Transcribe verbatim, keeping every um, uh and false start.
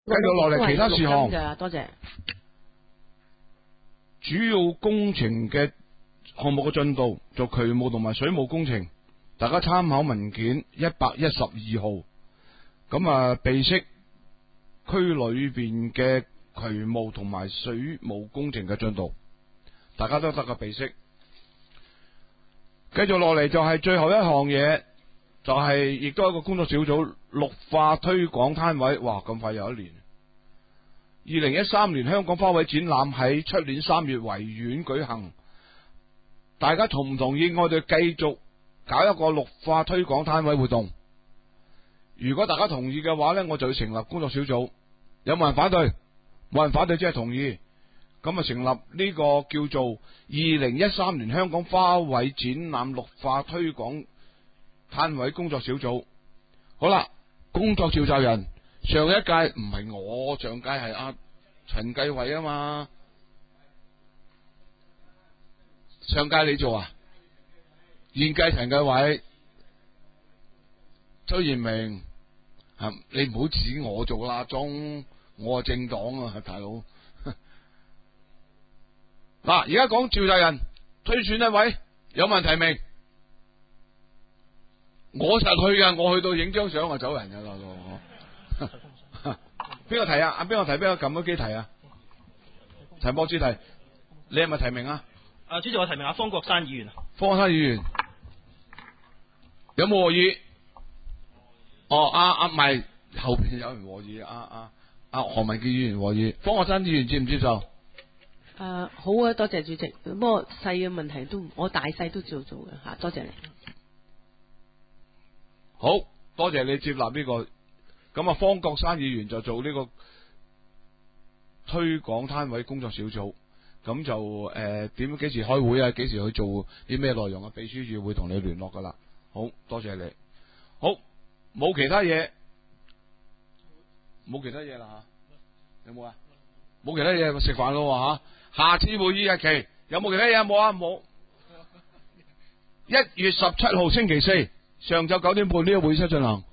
繼續落嚟其他事項嘅，多謝。 主要工程嘅項目嘅進度，就渠務同埋水務工程，大家參考文件一百一十二號。咁啊，備悉區裏邊嘅渠務同埋水務工程嘅進度，大家都得個備悉。繼續落嚟就係最後一項嘢，就係亦都係一個工作小組綠化推廣攤位。哇，咁快又一年！二零一三年香港花卉展覽喺出年三月維園舉行，大家同唔同意我哋繼續搞一個綠化推廣攤位活動？如果大家同意嘅話呢，我就要成立工作小組。有冇人反對？冇人反對，即係同意。咁啊，成立呢個叫做二零一三年香港花卉展覽綠化推廣攤位工作小組。好啦，工作召集人，上一屆唔係我，上屆係阿陳繼偉啊嘛。上屆你做啊？現屆陳繼偉、周延明，啊，你唔好指我做啦，中我係政黨啊，大佬。嗱，而家講召集人推選一位，有問提名，我實去嘅，我去到影張相就走人噶啦。邊個提啊？啊，邊個提？邊個撳咗機提啊？陳博之提，你係咪提名啊？ 啊，主席，我提名阿方國珊議員。 方國珊議員有冇和議？哦，阿阿唔係後邊有人和議，阿阿阿何文傑議員和議，方國珊議員接唔接受？ 誒、呃，好啊，多謝主席。不過細嘅問題都我大細都照做嘅吓，多謝你。 好多謝你接納呢、這個，咁啊，方國珊議員就做呢個推廣攤位工作小組，咁就誒點幾時開會啊？幾時去做啲咩內容啊？秘書處會同你聯絡噶啦。好多謝你。好，冇其他嘢，冇其他嘢啦吓，有冇啊？冇其他嘢，食飯咯吓。下次會議日期有冇其他嘢？冇啊，冇。一月十七號星期四上晝九點半呢個會議室進行。